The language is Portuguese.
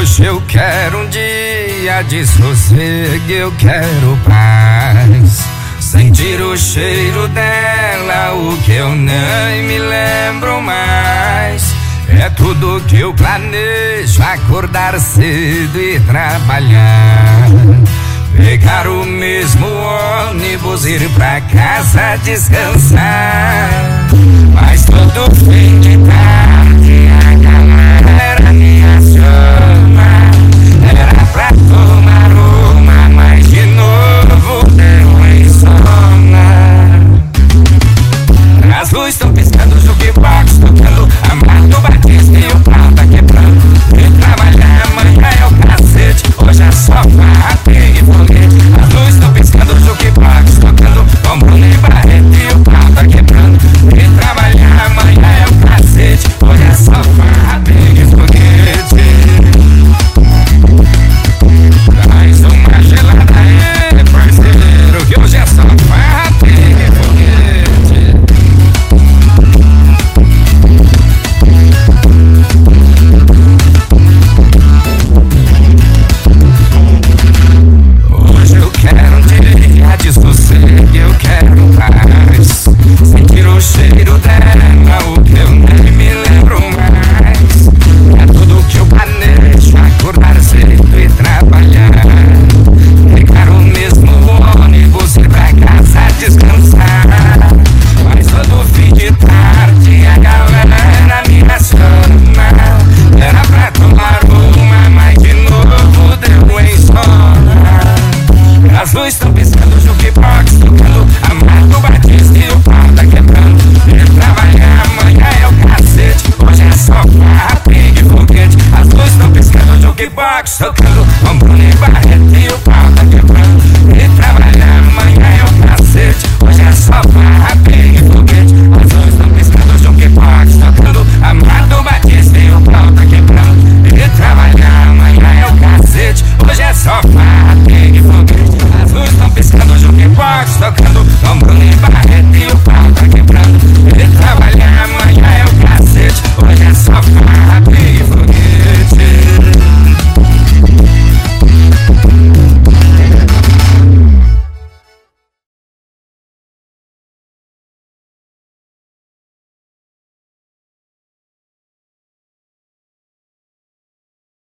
Hoje eu quero um dia de sossego, eu quero paz. Sentir o cheiro dela, o que eu nem me lembro mais. É tudo que eu planejo, acordar cedo e trabalhar. Pegar o mesmo ônibus, ir pra casa descansar. Mas todo fim de tarde a galera me aciona. Era pra tomar uma, mas de novo deu insônia. As luzes estão piscando, o jukebox tocando, a Marta, o Batista e o pau tá quebrando. E trabalhar amanhã é o cacete, hoje é só farrapeio e foguete. As luzes estão piscando, o jukebox tocando, o Bruno e Barreto e o pau tá quebrando. E trabalhar amanhã é o cacete, hoje é só farrapeio e foguete. Traz uma gelada aí, parceiro, que hoje é só farrapeio e foguete. Hoje eu quero um dia de sossego, eu quero paz. Sentir o cheiro dela,